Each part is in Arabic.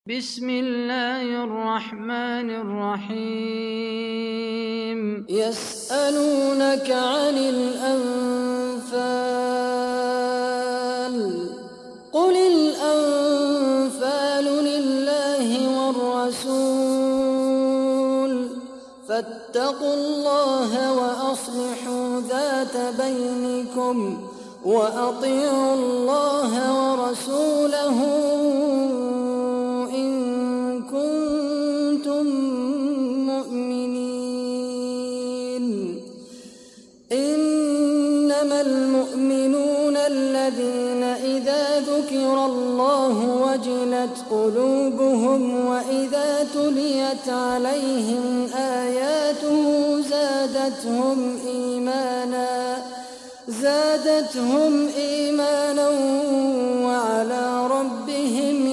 بسم الله الرحمن الرحيم يسألونك عن الأنفال قل الأنفال لله والرسول فاتقوا الله وأصلحوا ذات بينكم وأطيعوا الله ورسوله إن كنتم مؤمنين. إنما المؤمنون الذين إذا ذكر الله وجلت قلوبهم وإذا تليت عليهم آياته زادتهم إيمانا وعلى ربهم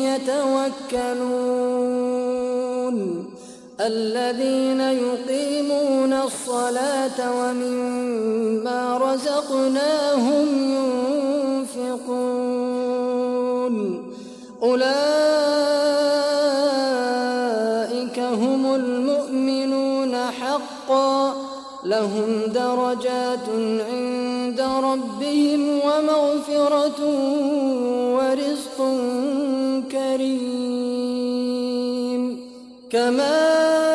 يتوكلون. الذين يقيمون الصلاة ومما رزقناهم ينفقون أولئك هم المؤمنون حقا لهم درجات عند ربهم ومغفرة ورزق كريم. كما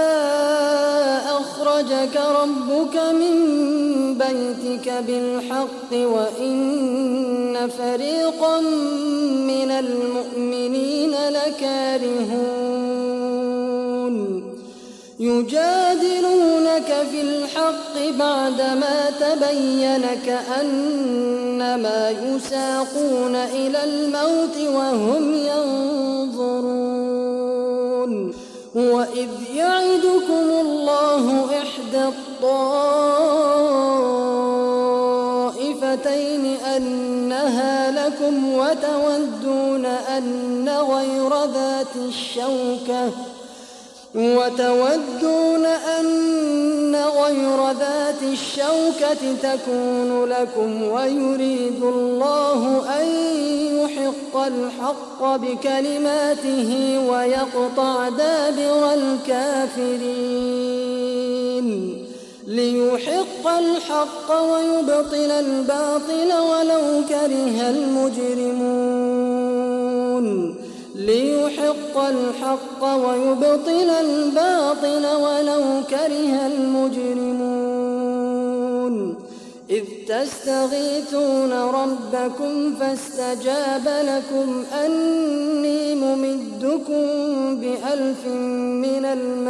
أخرجك ربك من بيتك بالحق وإن فريقا من المؤمنين لكارهون يجادلونك في الحق بعدما تبين كأنما يساقون إلى الموت وهم ينظرون. وإذ يعدكم الله إحدى الطائفتين أنها لكم وتودون أن غير ذات الشوكة تكون لكم ويريد الله أن يحق الحق بكلماته ويقطع دابر الكافرين ليحق الحق ويبطل الباطل ولو كره المجرمون. ليحق الحق ويبطل الباطل ولو كره المجرمون. إذ تستغيثون ربكم فاستجاب لكم أني ممدكم ب1000 من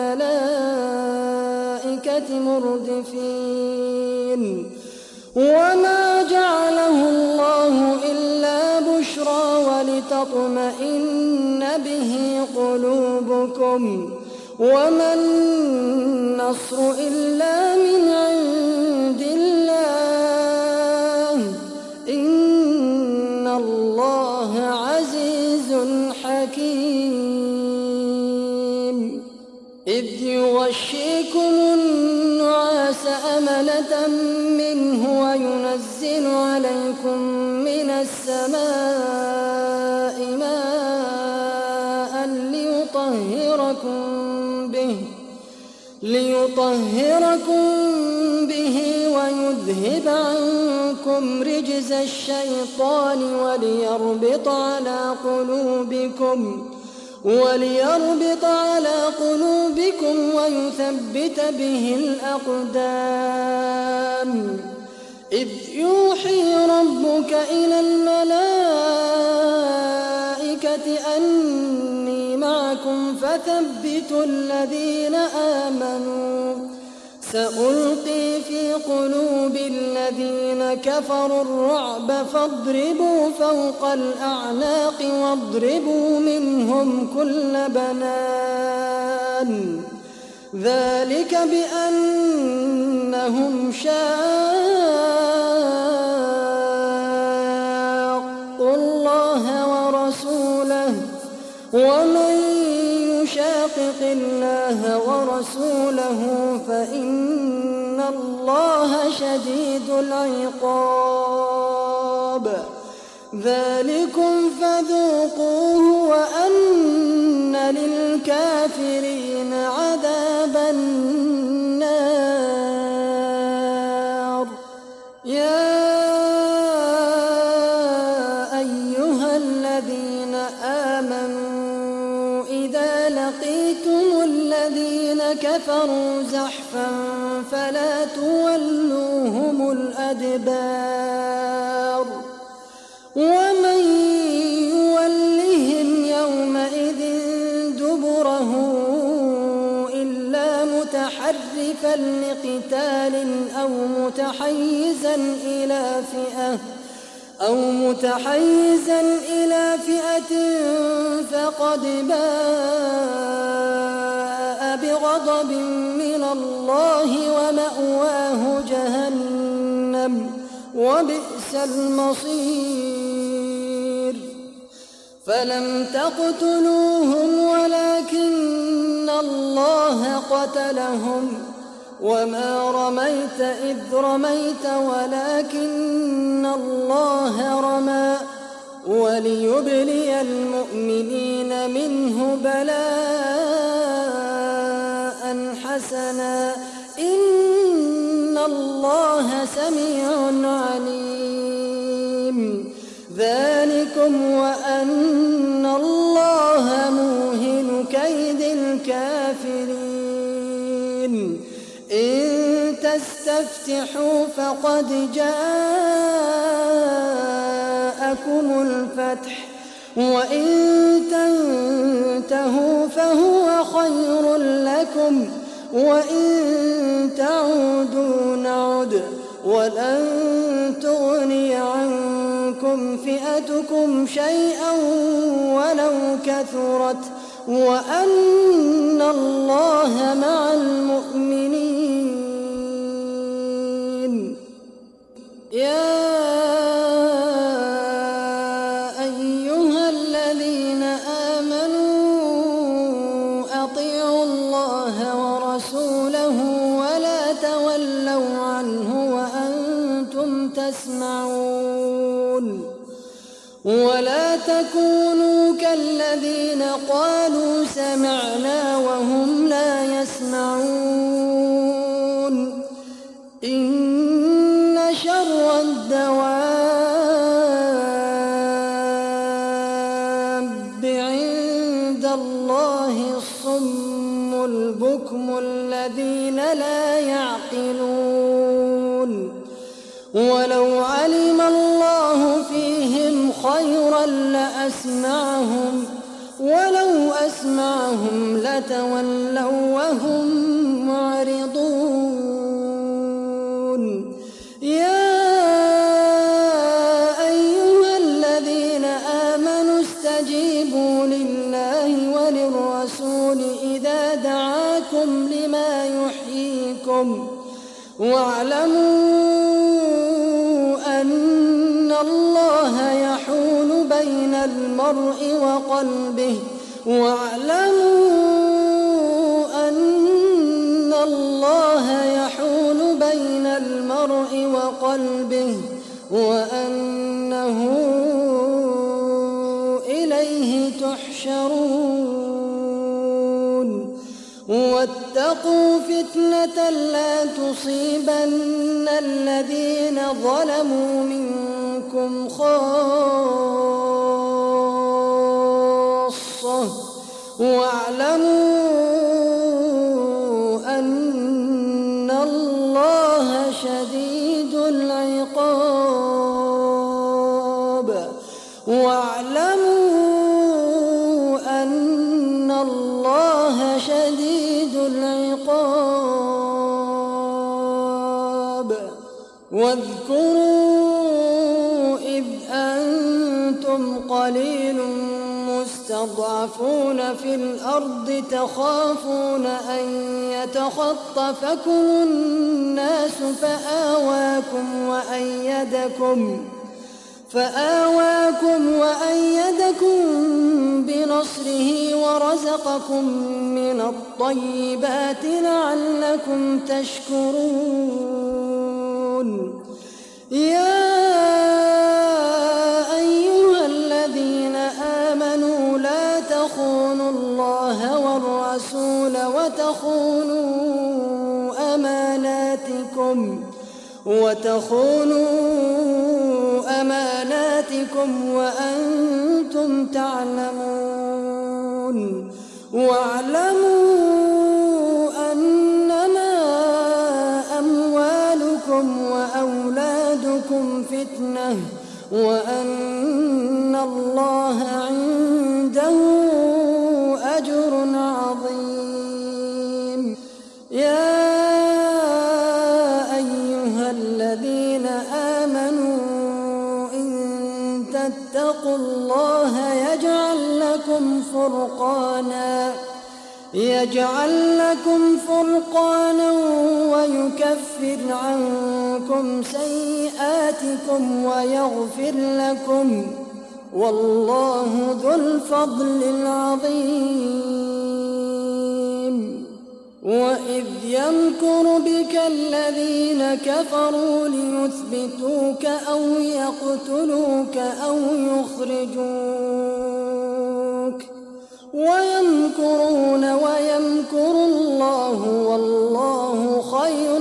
الملائكة مردفين. وما جعله الله إلا بشرى ولتطمئن به قلوبكم وما النصر إلا من عند الله إن الله عزيز حكيم. إذ يغشيكم النعاس أمنة منه وينزل عليكم من السماء ماء ليطهركم به ويذهب عنكم رجز الشيطان وليربط على قلوبكم ويثبت به الأقدام. إذ يوحي ربك إلى الملائكة أني معكم فثبتوا الذين آمنوا سألقي في قلوب الذين كفروا الرعب فاضربوا فوق الأعناق واضربوا منهم كل بنان. ذلك بأنهم شاقوا الله ورسوله ومن يشاقق الله ورسوله فإن الله شديد العقاب. ذلكم فذوقوه وأن للكافرين عذاب النار. يا أيها الذين آمنوا إذا لقيتم الذين كفروا زحفا فلا تولوهم الأدبار ومن يولهم يومئذ دبره إلا متحرفا لقتال أو متحيزا إلى فئة فقد باء بغضب من الله ومأواه جهنم وبئس المصير. فلم تقتلوهم ولكن الله قتلهم وما رميت إذ رميت ولكن الله رمى وليبلي المؤمنين منه بلاء حسنا إن الله سميع عليم. ذلكم وأن الله موهن كيد الكافرين. إن تستفتحوا فقد جاءكم الفتح وإن تنتهوا فهو خير لكم وإن تعودوا نعد ولن تغني عنكم فئتكم شيئا ولو كثرت وأن الله مع المؤمنين. يا أيها الذين آمنوا أطيعوا الله ورسوله ولا تولوا عنه وأنتم تسمعون. ولا تكونوا كالذين قالوا سمعنا وهم لا يسمعون. إن شر الدواب عند الله الصم البكم الذين لا يعقلون. ولو علم الله فيهم خيرا لأسمعهم ولو أسمعهم لتولوا وهم معرضون. يا أيها الذين آمنوا استجيبوا لله وللرسول إذا دعاكم لما يحييكم واعلموا أن الله يحول بين المرء وقلبه وأنه إليه تحشرون. واتقوا فتنة لا تصيبن الذين ظلموا منكم خاصة واعلموا أن الله شديد العقاب. واذكروا إذ أنتم قليل مستضعفون في الأرض تخافون أن يتخطفكم الناس فآواكم وأيدكم بنصره ورزقكم من الطيبات لعلكم تشكرون. يا أيها الذين آمنوا لا تخونوا الله الله والرسول وتخونوا أماناتكم وأنتم تعلمون. واعلموا أنما أموالكم وأولادكم فتنة وأن الله عنده أجر عظيم. يا أيها الذين آمنوا إن تتقوا الله يجعل لكم فرقانا ويكفر عنكم سيئاتكم ويغفر لكم، والله ذو الفضل العظيم. وإذ يمكر بك الذين كفروا ليثبتوك أو يقتلوك أو يخرجوك ويمكرون ويمكر الله والله خير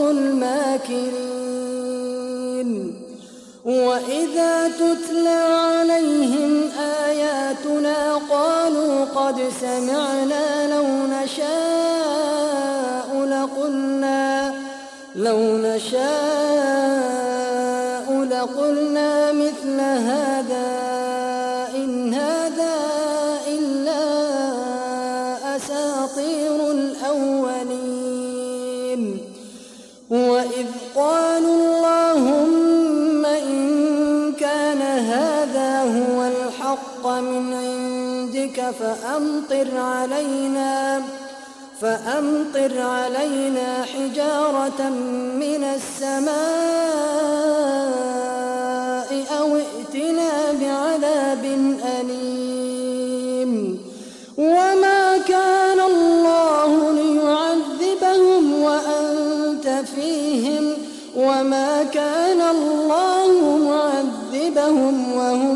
الماكرين. وإذا تتلى عليهم آياتنا قالوا قد سمعنا لو نشاء لقلنا مثل هذا إن هذا إلا أساطير الأولين. وإذ قالوا اللهم إن كان هذا هو الحق من عندك فأمطر علينا حجارة من السماء أو ائتنا بعذاب أليم. وما كان الله ليعذبهم وأنت فيهم وما كان الله معذبهم وهم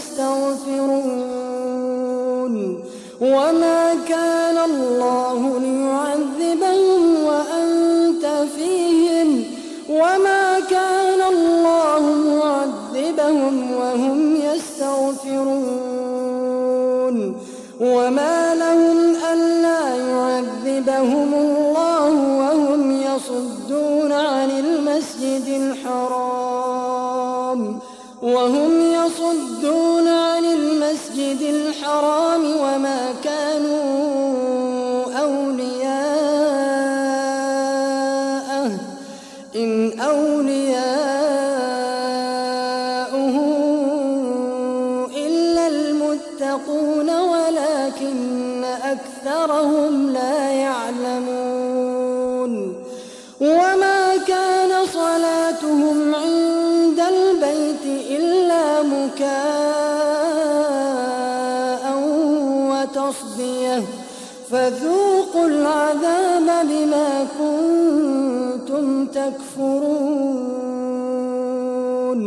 يستغفرون. وما كان الله ليعذبهم وأنت فيهم وما كان الله معذبهم وهم يستغفرون. وما لهم ألا يعذبهم الله وهم يصدون عن المسجد الحرام وما كانوا أولياءه إن أولياؤه إلا المتقون ولكن أكثرهم لا يعلمون. وما كان صلاتهم عند البيت إلا مكاء وتصدية فذوقوا العذاب بما كنتم تكفرون.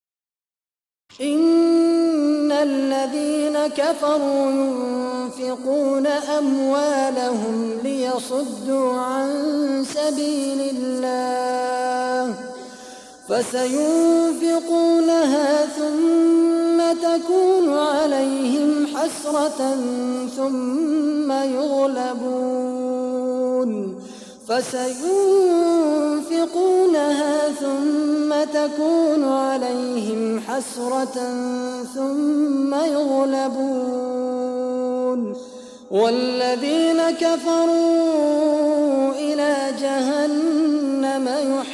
إن الذين كفروا ينفقون أموالهم ليصدوا عن سبيل الله فسينفقونها ثم تكون عليهم حسرة ثم يغلبون والذين كفروا إلى جهنم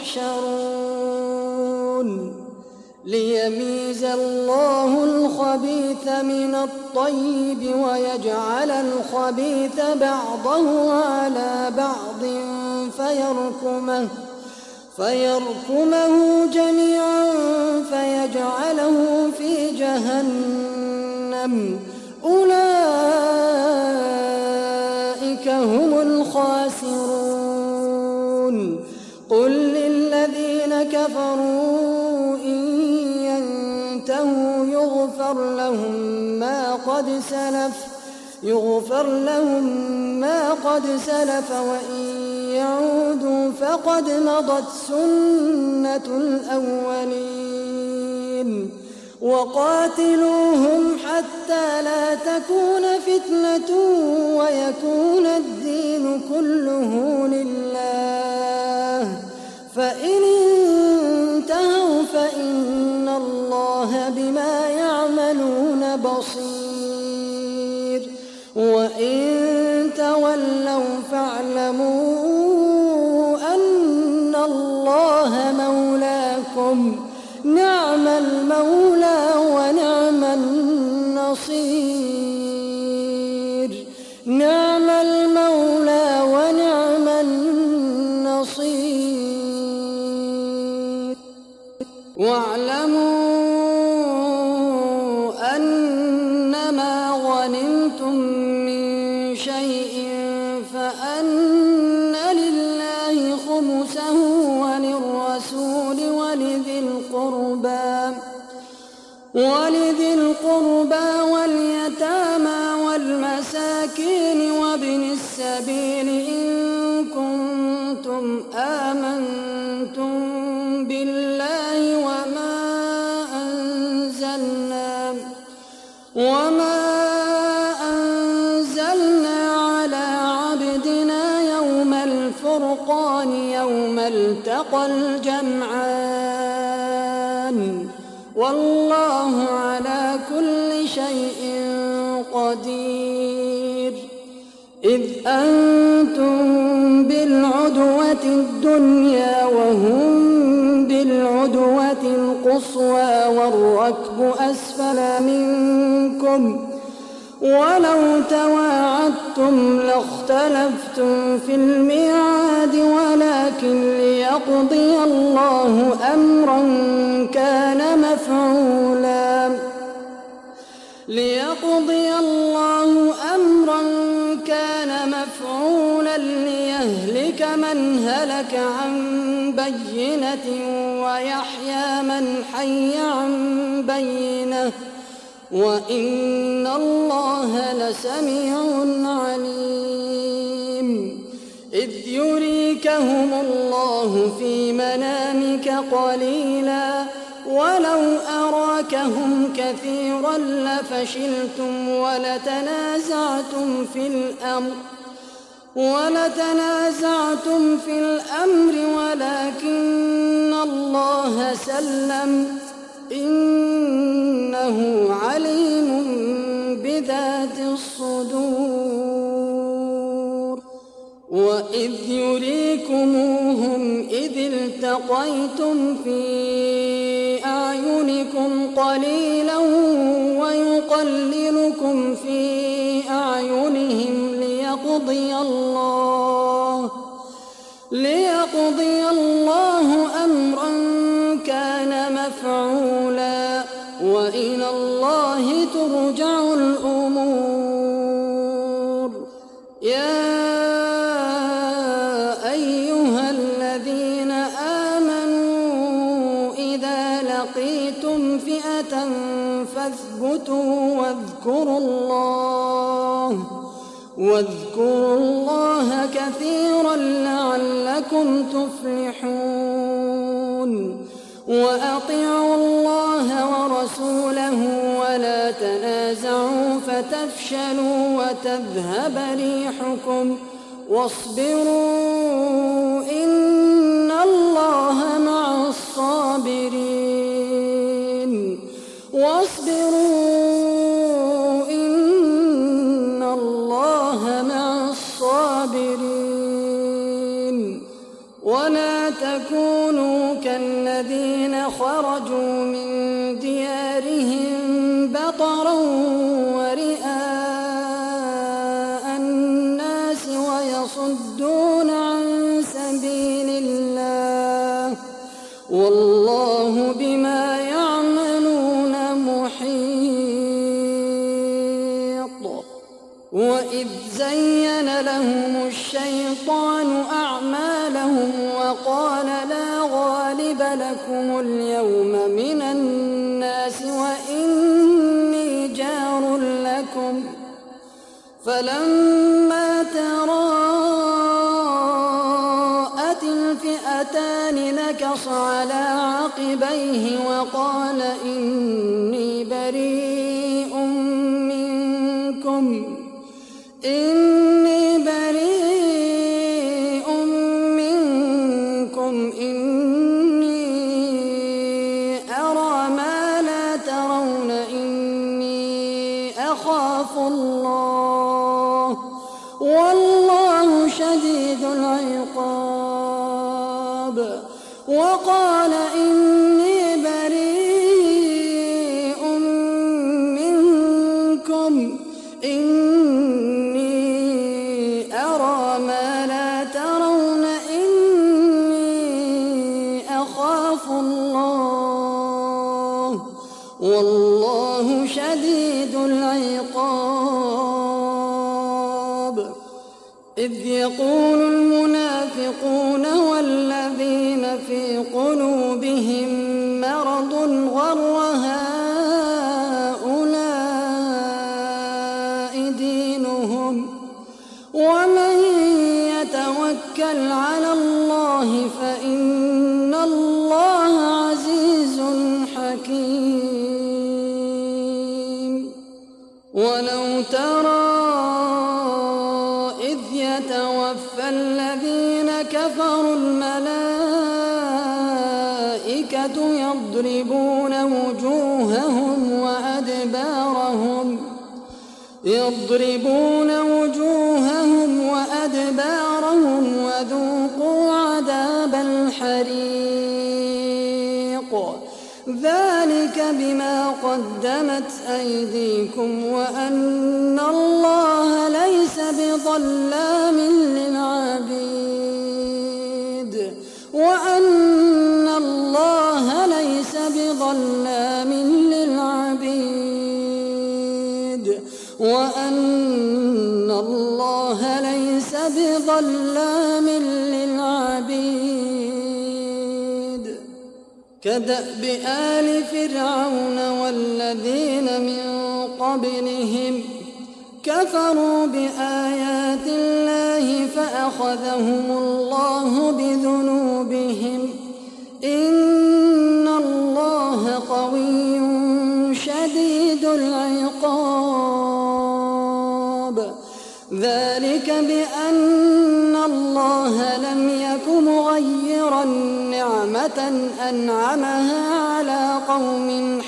يحشرون ليميز الله الخبيث من الطيب ويجعل الخبيث بعضه على بعض فيركمه جميعا فيجعله في جهنم أولئك هم الخاسرون. قل للذين كفروا إن ينتهوا يغفر لهم ما قد سلف يغفر لهم ما قد سلف وإن يعودوا فقد مضت سنة الأولين وقاتلوهم حتى لا تكون فتنة ويكون الدين كله لله فإن انتهوا فإن الله بما يعملون بصير وإن تولوا فاعلموا أن الله مولاكم نعم المولى ونعم النصير نعم المولى ونعم النصير واعلموا أنما غنمتم من شيء فأن لله خمسه وللرسول ولذي القربى واليتامى والمساكين وابن السبيل إن كنتم آمنتم بالله وما أنزلنا على عبدنا يوم الفرقان يوم التقى الجمعان والله على كل شيء قدير إذ أنتم بالعدوة الدنيا وهم بالعدوة القصوى والركب أسفل منكم ولو تواعدتم لاختلفتم في الميعاد ولكن ليقضي الله أمرا كان مفعولا ليهلك من هلك عن بينة ويحيى من حي عن بينة وإن الله لسميع عليم إذ يريكهم الله في منامك قليلا ولو أراكهم كثيرا لفشلتم ولتنازعتم في الأمر ولكن الله سلم إنه عليم بذات الصدور وإذ يريكموهم إذ التقيتم في أعينكم قليلا ويقللكم في أعينهم ليقضي الله أمرا كان مفعولا وإلى الله ترجع الأمور يا أيها الذين آمنوا إذا لقيتم فئة فاثبتوا واذكروا الله كثيرا لعلكم تفلحون وأطيعوا الله ورسوله ولا تنازعوا فتفشلوا وتذهب ريحكم واصبروا إن الله مع الصابرين ولا تكونوا كالذين خرجوا من ديارهم بطرا ورئاء الناس ويصدون عن سبيل الله والله بما يعملون محيط وإذ زين لهم الشيطان أعمالهم وقال لا غالب لكم اليوم من الناس وإني جار لكم فلما تراءت الفئتان نكص على عقبيه وقال إني بريء منكم إني أرى ما لا ترون إني أخاف الله والله شديد العقاب وقال إني بريء منكم إني أرى ما لا ترون إني أخاف الله والله شديد العقاب إذ يقول المنافقون والذين في قلوبهم مرض غر هؤلاء دينهم ومن يتوكل على الله فإن الله عزيز حكيم ولو ترى إذ يتوفى الذين كفروا الملائكة يضربون وجوههم وأدبارهم وذوقوا عذاب الحريق ذلك بما قدمت أيديكم وأن الله ليس بظلام للعبيد وأن الله ليس بظلام للعبيد وأن الله ليس بظلام للعبيد كدأب آل فرعون والذين من قبلهم كفروا بآيات الله فأخذهم الله بذنوبهم إن الله قوي شديد العقاب ذلك بأن الله لم يك مغيرا نعمة أنعمها على قوم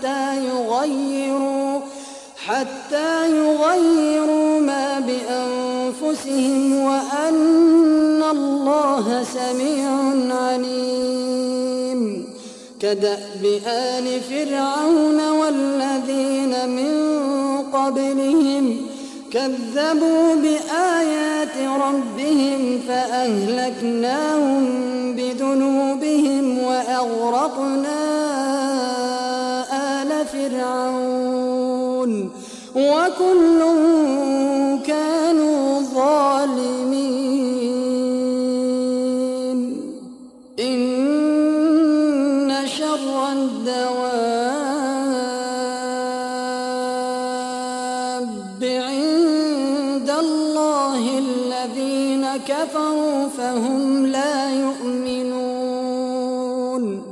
حتى يغيروا ما بأنفسهم وأن الله سميع عليم كدأب آل فرعون والذين من قبلهم كذبوا بآيات ربهم فأهلكناهم بذنوبهم وأغرقنا آل فرعون وكل كانوا ظالمين إن شر الدواب عند الله الذين كفروا فهم لا يؤمنون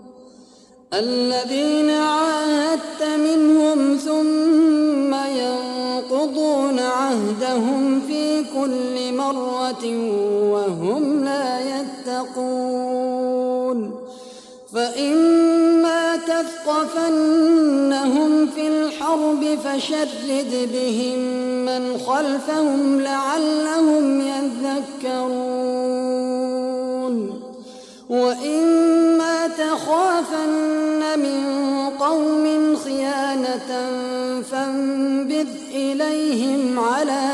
الذين عاهدت منهم ثم ينقضون عهدهم في كل مرة وهم لا يتقون فإما تثقفنهم في الحرب فشرد بهم من خلفهم لعلهم يذكرون وإما تخافن من قوم خيانة فانبذ إليهم على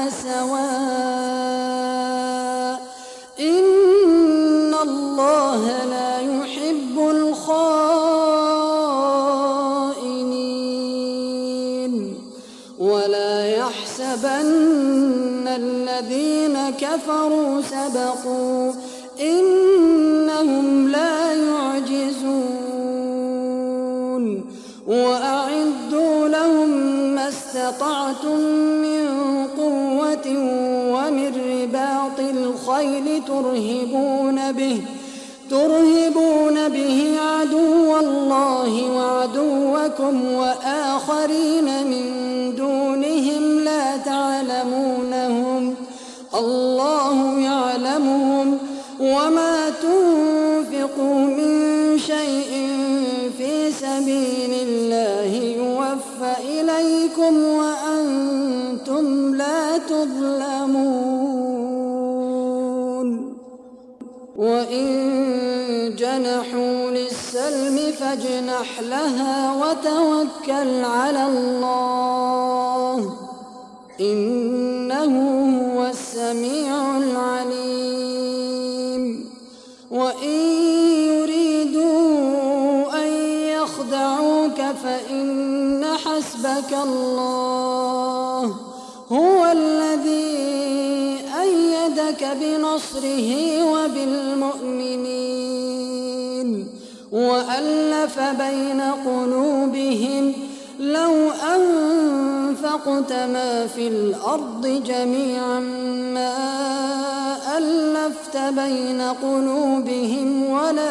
سواء إن الله لا يحب الخائنين ولا يحسبن الذين كفروا سبقوا إنهم لا يعجزون وأعدوا لهم ما استطعتم من قوة غدوة ومن رباط الخيل ترهبون به عدو الله وعدوكم وآخرين من دونهم لا تعلمونهم الله يعلمهم وما تنفقوا من شيء في سبيل الله يوفى إليكم وأنتم لا تظلمون وإن جنحوا للسلم فاجنح لها وتوكل على الله إنه هو السميع العليم وإن يريدوا أن يخدعوك فإن حسبك الله هو الذي أيدك بنصره وبالمؤمنين وألف بين قلوبهم لو أنفقت ما في الأرض جميعا ما ألفت بين قلوبهم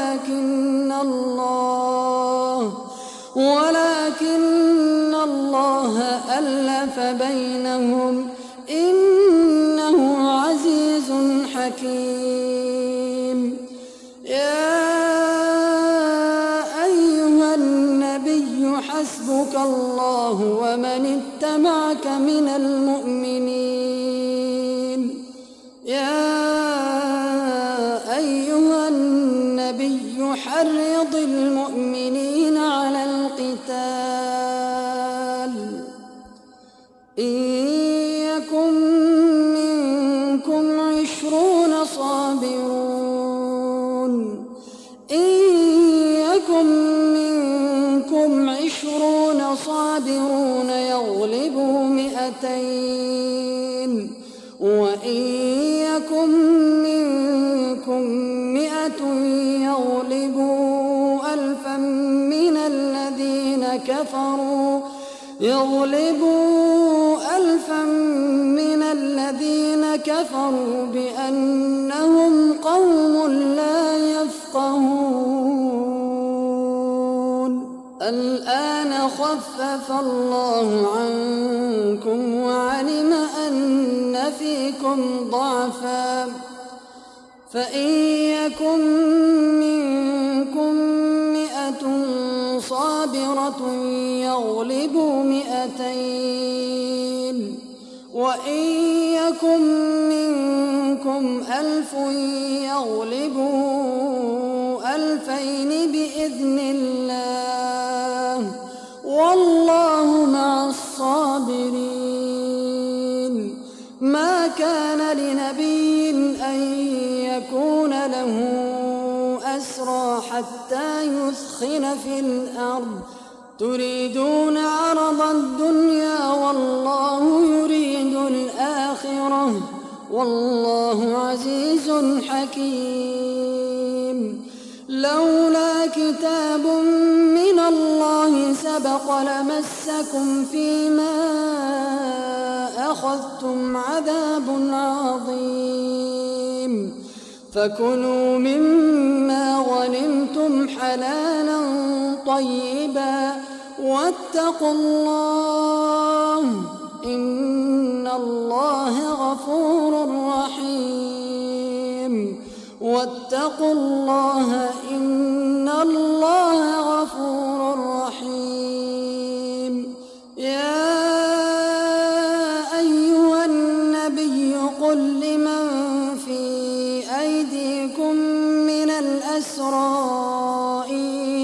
ولكن الله ألف بينهم إنه عزيز حكيم يا أيها النبي حسبك الله ومن اتبعك من المؤمنين يا أيها النبي حرض المؤمنين على القتال إن يكن منكم 20 صابرون يغلبوا 200 وإن يكن منكم 100 يغلبوا 1000 من الذين كفروا بأنهم قوم لا يفقهون الآن خفف الله عنكم وعلم أن فيكم ضعفا فإن يكن منكم 100 صابرة يغلبوا 200 وإن يكن منكم 1000 يغلبوا 2000 بإذن الله والله مع الصابرين ما كان لنبي أن يكون له أسرى حتى يثخن في الأرض تريدون عرض الدنيا والله يريد الآخرة والله عزيز حكيم لولا كتاب من الله سبق لمسكم فيما أخذتم عذاب عظيم فكلوا مما غنمتم حلالا طيبا واتقوا الله إن الله غفور رحيم واتقوا الله إن الله غفور رحيم يا أيها النبي قل لمن في أيديكم من الأسرى إن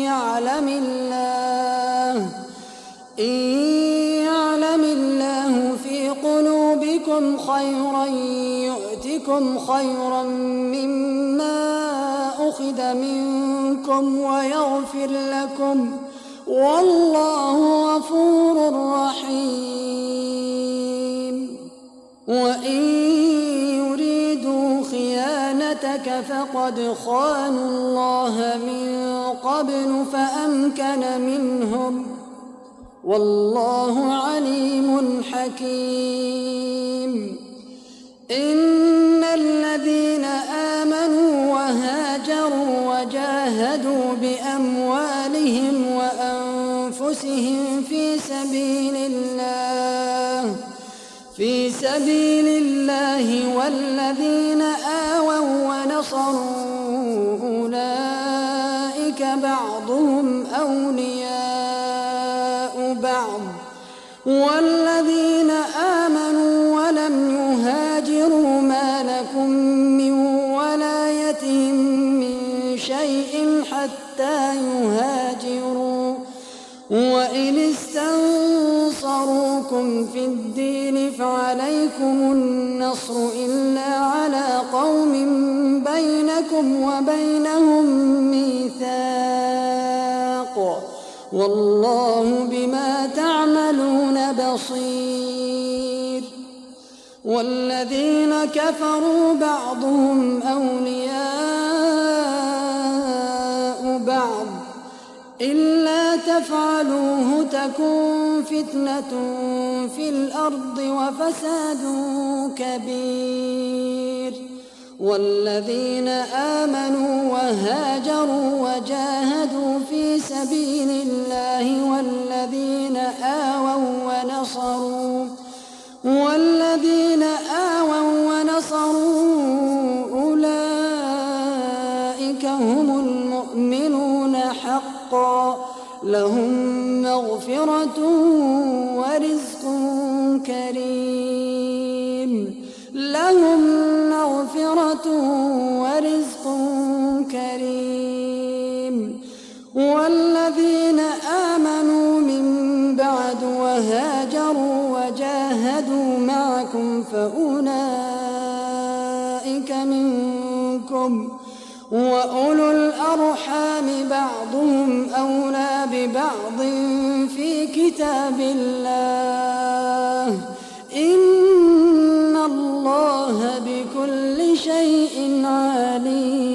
يعلم الله في قلوبكم خيرا يؤتكم خيرا مما أخذ منكم ويغفر لكم والله غفور رحيم وإن يريدوا خيانتك فقد خانوا الله من قبل فأمكن منهم والله عليم حكيم إن الذين آمنوا وهاجروا وجاهدوا بأموالهم وأنفسهم في سبيل الله والذين آووا ونصروا أولئك بعضهم أولياء بعض والذين آمنوا ولم يهاجروا ما لكم من ولايتهم من شيء حتى يهاجروا وإن استنصروكم في الدين فعليكم النصر إلا على قوم بينكم وبينهم ميثاق والله بما تعملون بصير. والذين كفروا بعضهم أولياء بعض إلا تفعلوه تكن فتنة في الأرض وفساد كبير. والذين آمنوا وهاجروا وجاهدوا في سبيل الله والذين آووا ونصروا أولئك هم المؤمنون حقا لهم مغفرة ورزق كريم والذين آمنوا من بعد وهاجروا وجاهدوا معكم فأولئك منكم وأولو الأرحام بعضهم أولى ببعض في كتاب الله إن الله بكل شيء عليم.